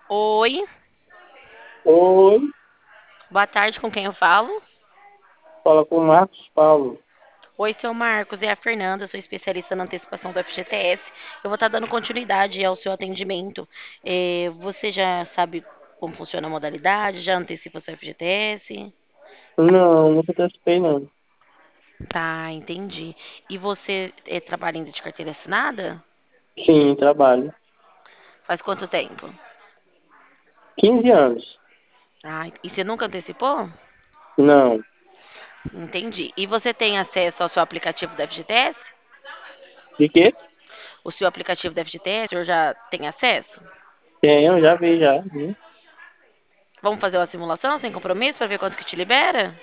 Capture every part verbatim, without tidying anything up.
Oi, Oi, boa tarde, com quem eu falo? fala com o Marcos Paulo. Oi, seu Marcos, é a Fernanda, sou especialista na antecipação do F G T S. Eu vou estar dando continuidade ao seu atendimento. Eh, você já sabe como funciona a modalidade? Já antecipa o seu F G T S? Não, nunca testei não. Tá, entendi. E você eh, trabalha ainda de carteira assinada? Sim, trabalho. Faz quanto tempo? Quinze anos. Ah, e você nunca antecipou? Não. Entendi. E você tem acesso ao seu aplicativo do F G T S? De quê? O seu aplicativo do F G T S, o senhor já tem acesso? Tenho, já vi, já. vi. Vamos fazer uma simulação sem compromisso para ver quanto que te libera?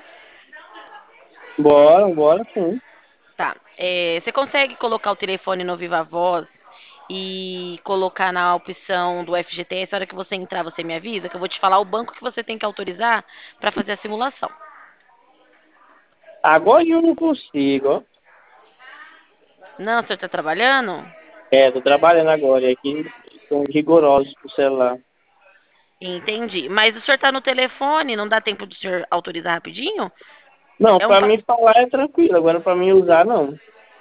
Bora, bora sim. Tá. É, você consegue colocar o telefone no Viva Voz e colocar na opção do F G T S? Na hora que você entrar, você me avisa que eu vou te falar o banco que você tem que autorizar para fazer a simulação. Agora eu não consigo, ó. Não, o senhor está trabalhando? É, tô trabalhando agora e aqui são rigorosos pro celular. Entendi. Mas o senhor está no telefone, não dá tempo do senhor autorizar rapidinho? Não, É um pra fa... mim falar é tranquilo, agora pra mim usar não.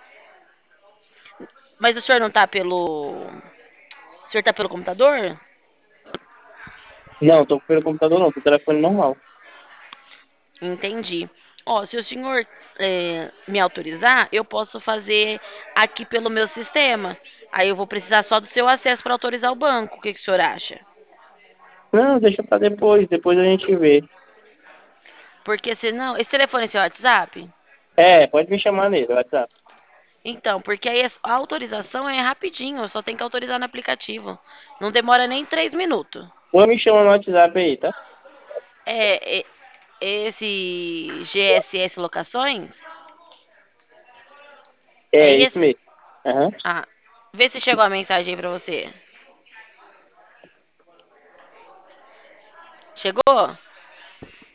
Mas o senhor não está pelo. O senhor está pelo computador? Não, tô pelo computador não, tô telefone normal. Entendi. Ó, se o senhor é, me autorizar, eu posso fazer aqui pelo meu sistema. Aí eu vou precisar só do seu acesso para autorizar o banco. O que, que o senhor acha? Não, deixa pra depois, depois a gente vê. Porque senão. Esse telefone é seu WhatsApp? É, pode me chamar nele, WhatsApp. Então, porque aí a autorização é rapidinho, eu só tenho que autorizar no aplicativo. Não demora nem três minutos. Ou me chama no WhatsApp aí, tá? É, é esse G S S Locações? É É, isso esse? mesmo. Aham. Ah, vê se chegou a mensagem aí pra você. Chegou?